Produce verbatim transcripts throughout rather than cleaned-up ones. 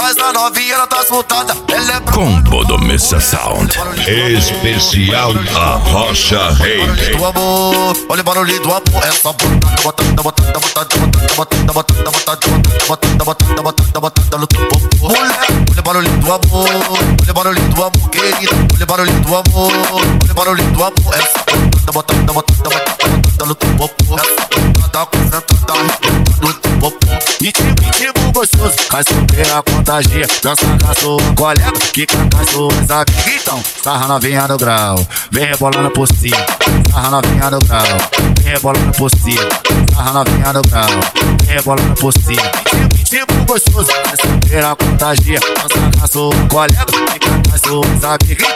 mas a novinha ela tá soltada. Ela é pra Combo do Missa Sound. Especial a Rocha Rei. do amor, olha o barulho do amor. Essa botando, botando, botando, botando, botando, botando, botando, botando, botando, botando, botando no teu popô. Mulher, olha o barulho do amor, olha o barulho do amor, querida. Olha o barulho do amor, olha o barulho do amor. Essa botando, botando, botando, botando no teu popô. Essa tá concentrada no teu popô. Ritmo, ritmo gostoso, faz solteira contagia. Dança com a sua colega, que canta as suas amigas. Então, sarra novinha no grau, vem rebolando por cima. Sarra novinha no grau, vem rebolando por cima. Sarra novinha no grau, vem rebolando por cima. Ritmo gostoso, faz solteira contagia. Dança com a sua colega, que canta as suas amigas.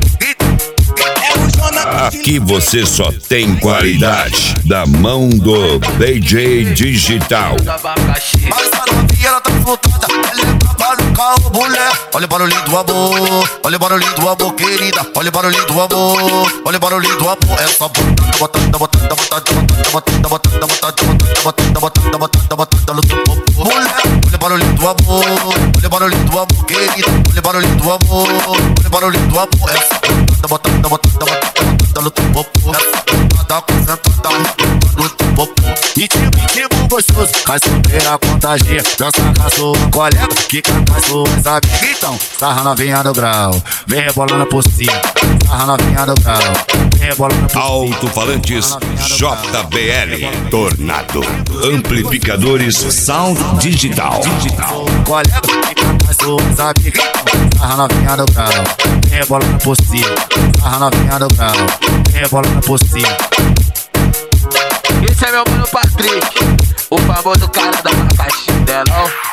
Aqui você só tem qualidade da mão do D J Digital. Mas a novinha ela tá soltada, ela é brava no carro, mulher. Olha o barulhinho do amor, olha o barulhinho do amor, querida. Olha o barulhinho do amor, olha o barulhinho do amor. Essa botando, botando, botando, botando, botando, botando, botando, botando, botando, botando, botando no teu popô. Mulher, olha o barulhinho do amor, olha o barulhinho do amor, querida. Olha o barulhinho do amor, olha o barulhinho do amor. Essa botando, botando, botando, botando no teu popô. Essa tá concentrada no teu popô. Ritmo, ritmo gostoso, faz solteira contagia. Dança com a sua colega, que canta as suas amigas. Então, sarra novinha no grau, vem rebolando por cima. Sarra novinha no grau, vem rebolando por cima. Alto-falantes J B L Tornado. Amplificadores Sound Digital. Colega, que canta as suas amigas. Sarra novinha no grau, vem rebolando por cima. Sarra novinha no grau, vem rebolando por cima. Esse é meu mano Patrick, o famoso cara da Macaxi, não é não?